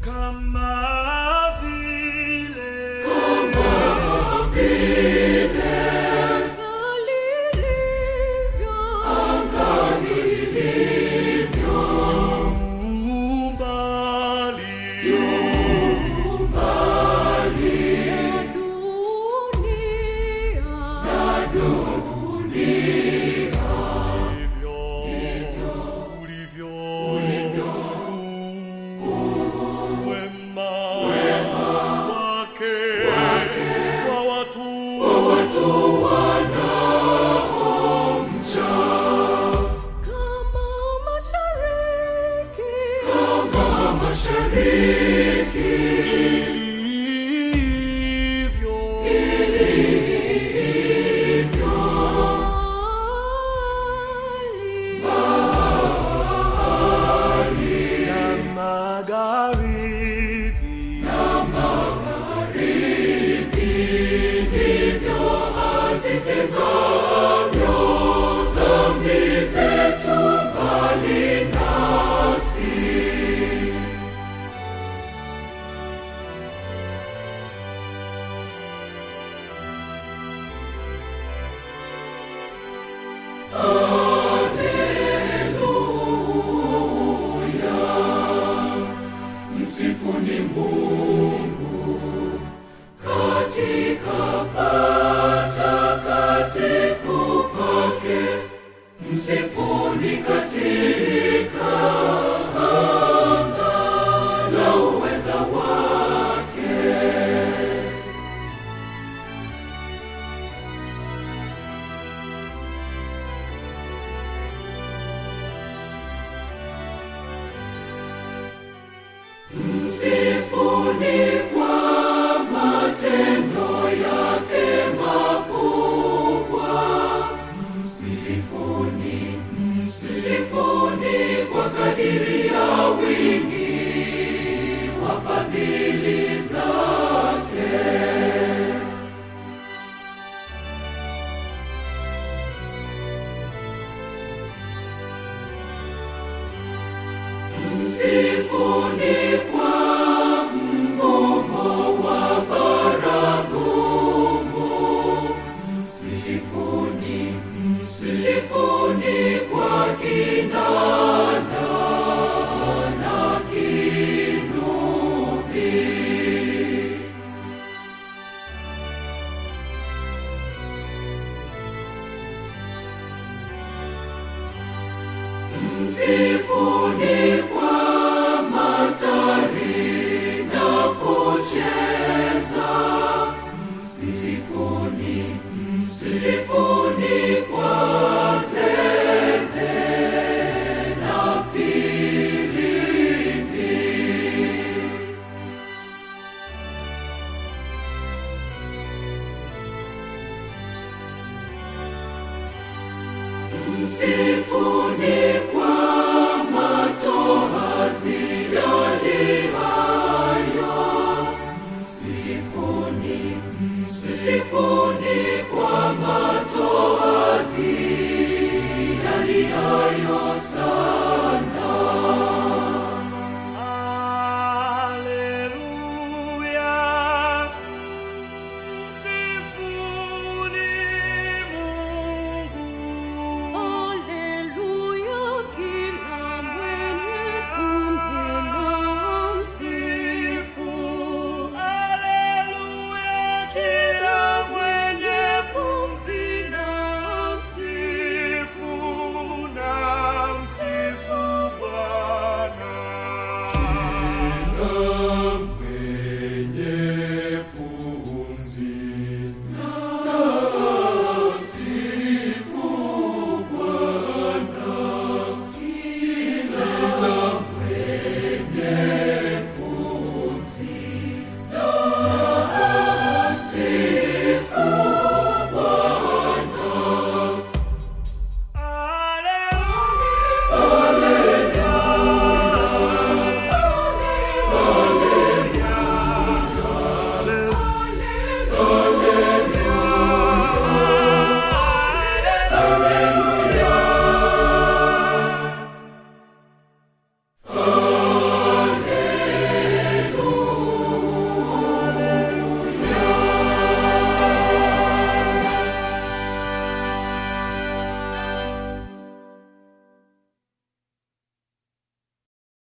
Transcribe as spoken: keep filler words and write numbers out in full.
Kama vile, kama vile anga lilivyo umbali, umbali na dunia, ulivyo, ulivyo, wema wake kwa watu wanaomcha. Kama mashariki ilivyo, ilivyo mbali na magharibi, na magharibi, ndivyo azitengavyo dhambi zetu mbali nasi. Haleluya, msifuni Mungu katika patakatifu pake, msifuni katika anga la uweza wake. Msifuni kwa matendo yake makubwa, msifuni, msifuni kwa kadiri ya wingi wa fadhili zake. Msifuni kwa mvumo wa baragumu, msifuni, msifuni kwa kinanda na kinubi. Msifuni kwa matari na kucheza, msifuni, msifuni kwa zeze na filimbi. Msifuni